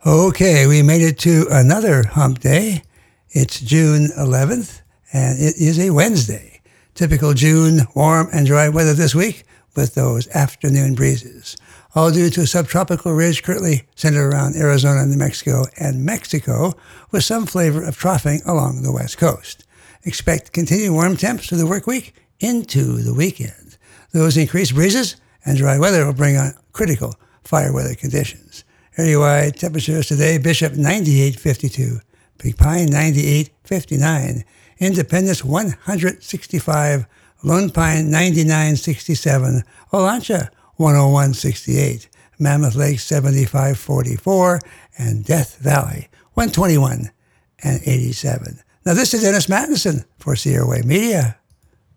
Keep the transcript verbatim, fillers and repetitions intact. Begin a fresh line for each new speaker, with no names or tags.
Okay, we made it to another hump day. It's June eleventh, and it is a Wednesday. Typical June warm and dry weather this week with those afternoon breezes. All due to a subtropical ridge currently centered around Arizona, New Mexico, and Mexico, with some flavor of troughing along the west coast. Expect continued warm temps through the work week into the weekend. Those increased breezes and dry weather will bring on critical fire weather conditions. Area-wide temperatures today: Bishop ninety-eight fifty-two, Big Pine ninety-eight fifty-nine, Independence one hundred sixty-five, Lone Pine ninety-nine sixty-seven, Olancha one oh one sixty-eight, Mammoth Lake seventy-five forty-four, and Death Valley one twenty-one and eighty-seven. Now this is Dennis Mattinson for Sierra Way Media.